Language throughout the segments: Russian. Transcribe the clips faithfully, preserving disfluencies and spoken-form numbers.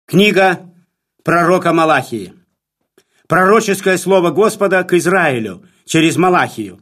Книга пророка Малахии. Пророческое слово Господа к Израилю через Малахию.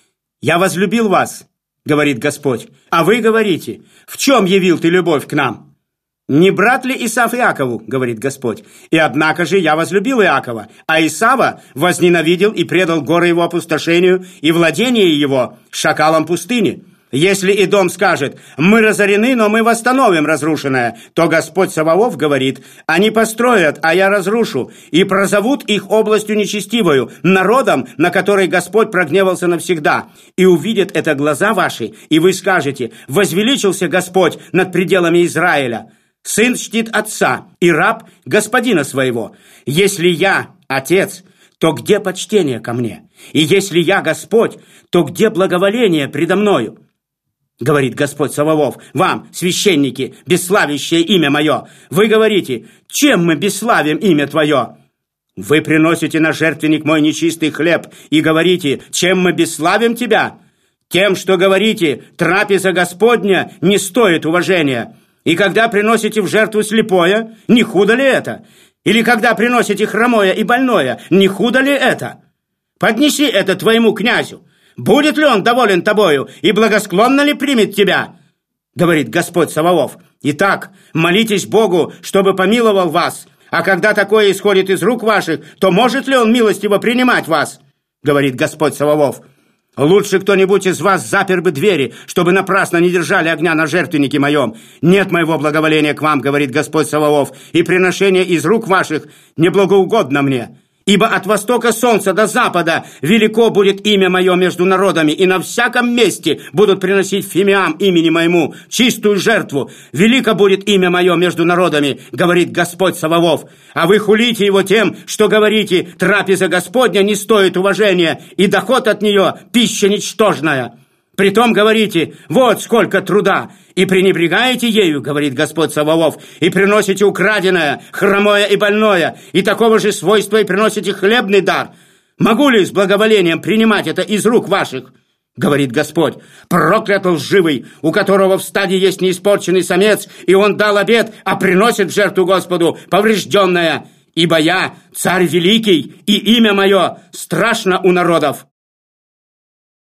«Я возлюбил вас, — говорит Господь, — а вы говорите, в чем явил ты любовь к нам? Не брат ли Исав Иакову, — говорит Господь, — и однако же я возлюбил Иакова, а Исава возненавидел и предал горы его опустошению и владение его шакалам пустыни. Если Идом скажет, мы разорены, но мы восстановим разрушенное, то Господь Саваоф говорит, они построят, а я разрушу, и прозовут их областью нечестивою, народом, на который Господь прогневался навсегда. И увидят это глаза ваши, и вы скажете, возвеличился Господь над пределами Израиля. Сын чтит отца, и раб господина своего. Если я отец, то где почтение ко мне? И если я Господь, то где благоволение предо мною? Говорит Господь Саваоф, вам, священники, бесславящее имя мое. Вы говорите, чем мы бесславим имя твое? Вы приносите на жертвенник мой нечистый хлеб и говорите, чем мы бесславим тебя? Тем, что говорите, трапеза Господня не стоит уважения. И когда приносите в жертву слепое, не худо ли это? Или когда приносите хромое и больное, не худо ли это? Поднеси это твоему князю. Будет ли он доволен тобою и благосклонно ли примет тебя? Говорит Господь Саваоф. Итак, молитесь Богу, чтобы помиловал вас. А когда такое исходит из рук ваших, то может ли он милостиво принимать вас? Говорит Господь Саваоф. Лучше кто-нибудь из вас запер бы двери, чтобы напрасно не держали огня на жертвеннике моем. Нет моего благоволения к вам, говорит Господь Саваоф, и приношение из рук ваших неблагоугодно мне. Ибо от востока солнца до запада велико будет имя мое между народами, и на всяком месте будут приносить фимиам имени моему чистую жертву. Велико будет имя мое между народами, говорит Господь Саваоф. А вы хулите его тем, что говорите, трапеза Господня не стоит уважения, и доход от нее пища ничтожная. Притом говорите, вот сколько труда, и пренебрегаете ею, говорит Господь Саваоф, и приносите украденное, хромое и больное, и такого же свойства и приносите хлебный дар. Могу ли с благоволением принимать это из рук ваших? Говорит Господь, проклят лживый, у которого в стаде есть неиспорченный самец, и он дал обет, а приносит в жертву Господу поврежденное. Ибо я царь великий, и имя мое страшно у народов.